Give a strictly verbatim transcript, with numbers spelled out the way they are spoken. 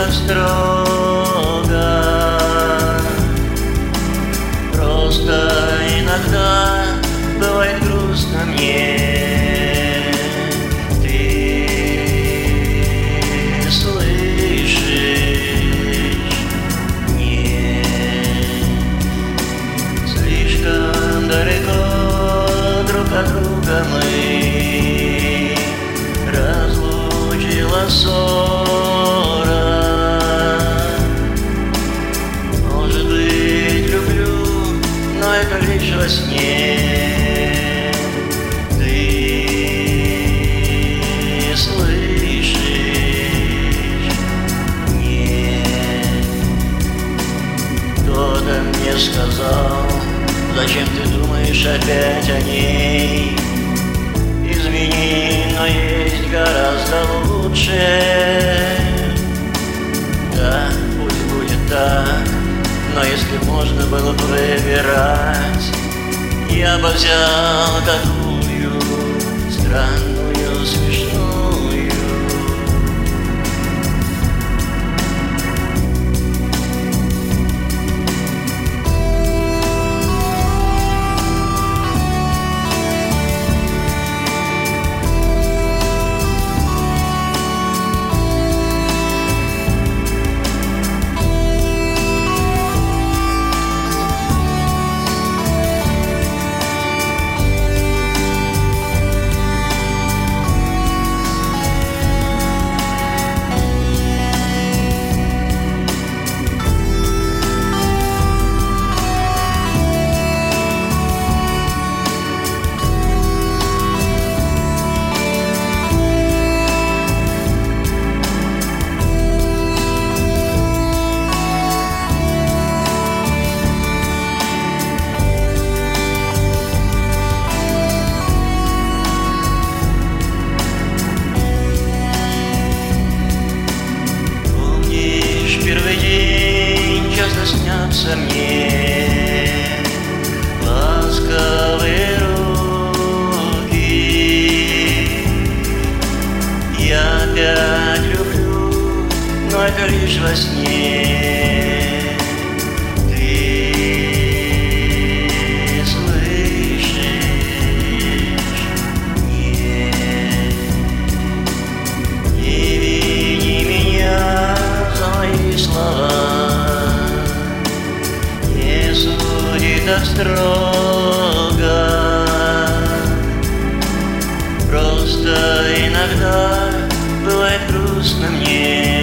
так строго. Просто иногда бывает грустно мне. Ты слышишь? Нет, слишком далеко друг от друга мы. Разлучила ссора. Может быть, люблю, но это лишь во сне. Ты слышишь? Нет. Кто-то мне сказал: зачем ты думаешь опять о ней? Извини, но есть гораздо лучше. Да, пусть будет так, но если можно было бы выбирать, я бы взял такую странную, смешную. Первый день часто снятся мне ласковые руки. Я опять люблю, но это лишь во сне. Ты слышишь? Нет. Не вини меня за мои слова, не суди так строго. Просто иногда бывает грустно мне.